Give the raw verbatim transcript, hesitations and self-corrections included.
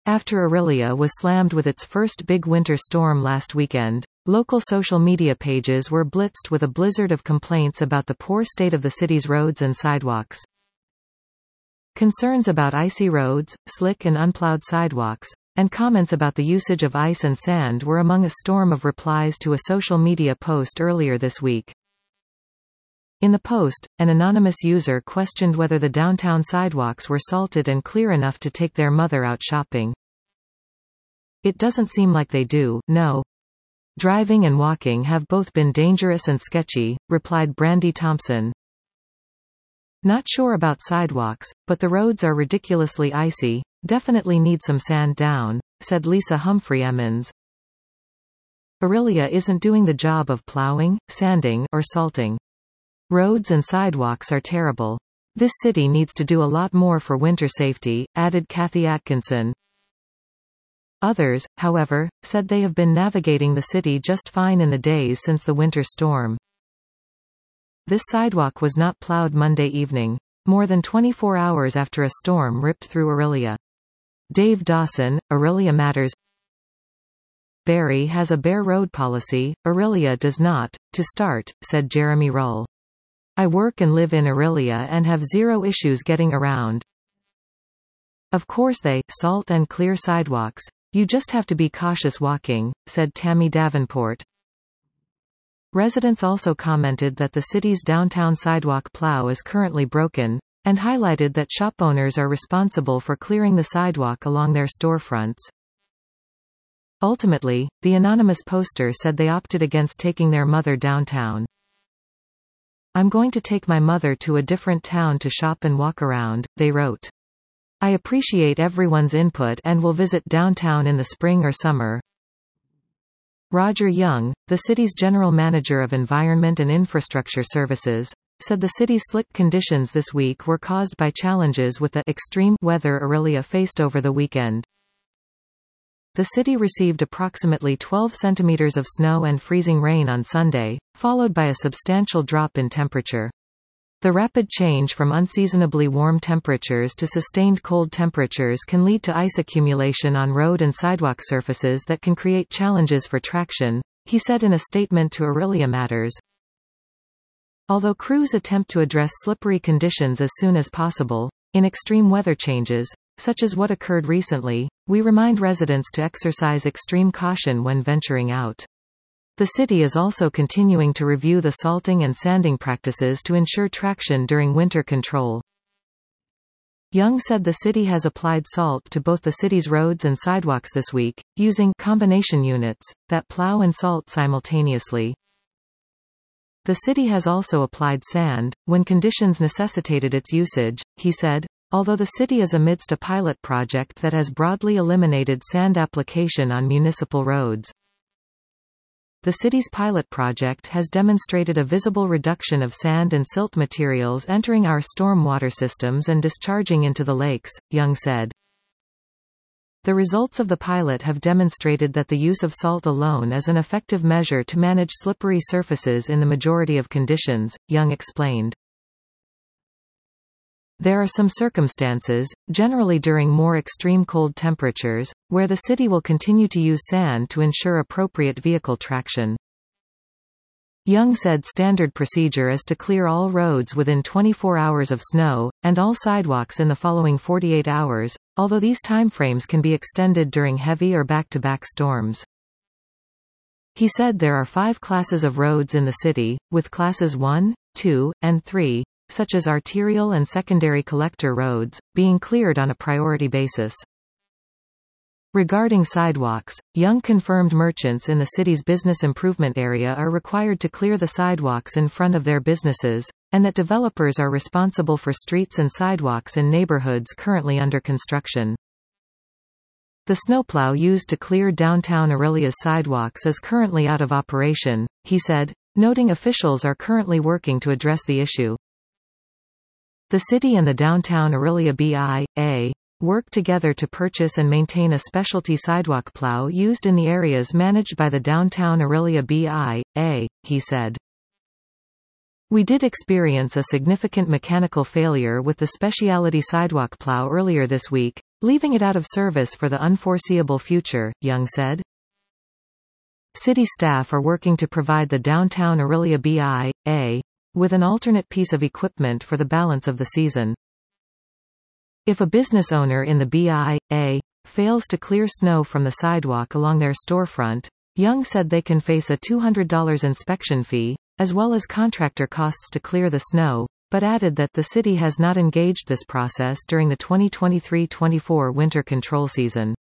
After Orillia was slammed with its first big winter storm last weekend, local social media pages were blitzed with a blizzard of complaints about the poor state of the city's roads and sidewalks. Concerns about icy roads, slick and unplowed sidewalks, and comments about the usage of ice and sand were among a storm of replies to a social media post earlier this week. In the post, an anonymous user questioned whether the downtown sidewalks were salted and clear enough to take their mother out shopping. "It doesn't seem like they do, no. Driving and walking have both been dangerous and sketchy," replied Brandy Thompson. "Not sure about sidewalks, but the roads are ridiculously icy, definitely need some sand down," said Lisa Humphrey Emmons. "Orillia isn't doing the job of plowing, sanding, or salting. Roads and sidewalks are terrible. This city needs to do a lot more for winter safety," added Kathy Atkinson. Others, however, said they have been navigating the city just fine in the days since the winter storm. This sidewalk was not plowed Monday evening, more than twenty-four hours after a storm ripped through Orillia. Dave Dawson, Orillia Matters. "Barrie has a bare road policy, Orillia does not, to start," said Jeremy Rull. "I work and live in Orillia and have zero issues getting around. Of course they salt and clear sidewalks. You just have to be cautious walking," said Tammy Davenport. Residents also commented that the city's downtown sidewalk plow is currently broken, and highlighted that shop owners are responsible for clearing the sidewalk along their storefronts. Ultimately, the anonymous poster said they opted against taking their mother downtown. "I'm going to take my mother to a different town to shop and walk around," they wrote. "I appreciate everyone's input and will visit downtown in the spring or summer." Roger Young, the city's general manager of Environment and Infrastructure Services, said the city's slick conditions this week were caused by challenges with the extreme weather Orillia faced over the weekend. The city received approximately twelve centimeters of snow and freezing rain on Sunday, followed by a substantial drop in temperature. The rapid change from unseasonably warm temperatures to sustained cold temperatures can lead to ice accumulation on road and sidewalk surfaces that can create challenges for traction, he said in a statement to Orillia Matters. Although crews attempt to address slippery conditions as soon as possible, in extreme weather changes, such as what occurred recently, we remind residents to exercise extreme caution when venturing out. The city is also continuing to review the salting and sanding practices to ensure traction during winter control. Young said the city has applied salt to both the city's roads and sidewalks this week, using combination units that plow and salt simultaneously. The city has also applied sand, when conditions necessitated its usage, he said, although the city is amidst a pilot project that has broadly eliminated sand application on municipal roads. The city's pilot project has demonstrated a visible reduction of sand and silt materials entering our storm water systems and discharging into the lakes, Young said. The results of the pilot have demonstrated that the use of salt alone is an effective measure to manage slippery surfaces in the majority of conditions, Young explained. There are some circumstances, generally during more extreme cold temperatures, where the city will continue to use sand to ensure appropriate vehicle traction. Young said standard procedure is to clear all roads within twenty-four hours of snow, and all sidewalks in the following forty-eight hours, although these timeframes can be extended during heavy or back-to-back storms. He said there are five classes of roads in the city, with classes one, two, and three, such as arterial and secondary collector roads, being cleared on a priority basis. Regarding sidewalks, Young confirmed merchants in the city's business improvement area are required to clear the sidewalks in front of their businesses, and that developers are responsible for streets and sidewalks in neighborhoods currently under construction. The snowplow used to clear downtown Orillia's sidewalks is currently out of operation, he said, noting officials are currently working to address the issue. The city and the downtown Orillia B I A work together to purchase and maintain a specialty sidewalk plow used in the areas managed by the downtown Orillia B I A, he said. We did experience a significant mechanical failure with the specialty sidewalk plow earlier this week, leaving it out of service for the unforeseeable future, Young said. City staff are working to provide the downtown Orillia B I A with an alternate piece of equipment for the balance of the season. If a business owner in the B I A fails to clear snow from the sidewalk along their storefront, Young said they can face a two hundred dollars inspection fee, as well as contractor costs to clear the snow, but added that the city has not engaged this process during the twenty twenty-three twenty-four winter control season.